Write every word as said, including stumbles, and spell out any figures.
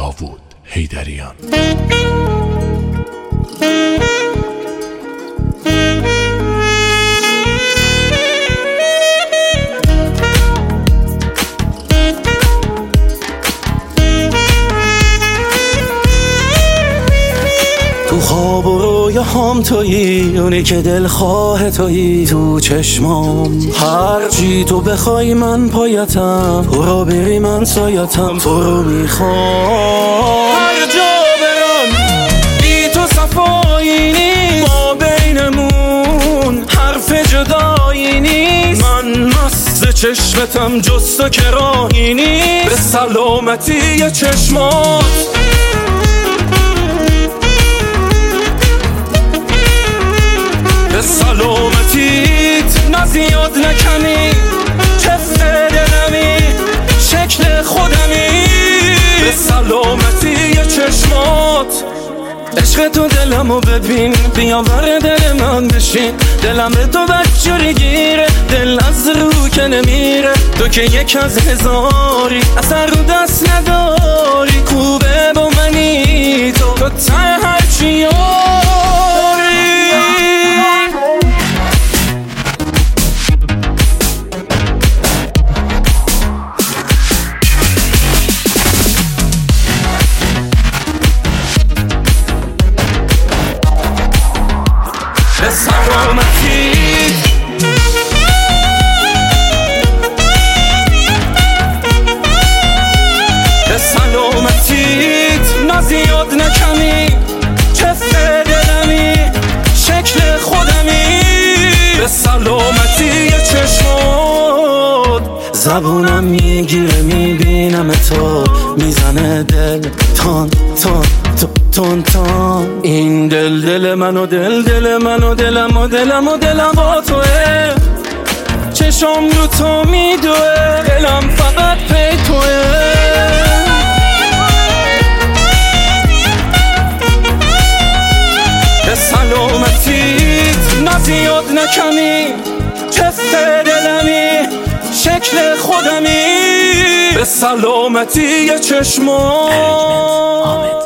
داوود حیدریان. تو خواب و رویا هم تویی، اونی که دلخواه تویی. تو چشمام هر چی تو بخوای من پایتم، برو بری من سایتم. تو رو میخوام هر جا برم، بی تو صفایی نیست. ما بینمون حرف جدایی نیست. من مست چشمتم جز تو که راهی نیست. به سلامتی چشمات سلامتیت نزیاد نکنی. چفت دلمی شکل خودمی. به سلامتی چشمات عشق تو دلمو ببین. بیاور دل من بشین. دلم به تو بدجوری گیره. دل از رو که نمیره. تو که یک از هزاری، اثر رو دست نداری. خوبه با منی تو، تو ته هرچی یاری. به سلامتیت به سلامتیت نزیاد نکمی. چفت دلمی شکل خودمی. به سلامتی چشمات زبونم میگیره میبینم تو. میزنه دل تان تان تون تون. این دل دل منو دل دل منو دلم و دلم و دلم با توه. چشم رو تو میدوه. دلم فقط پی توه. به سلامتیت نزیاد نکمی. چفت دلمی شکل خودمی. به سلامتی چشمات.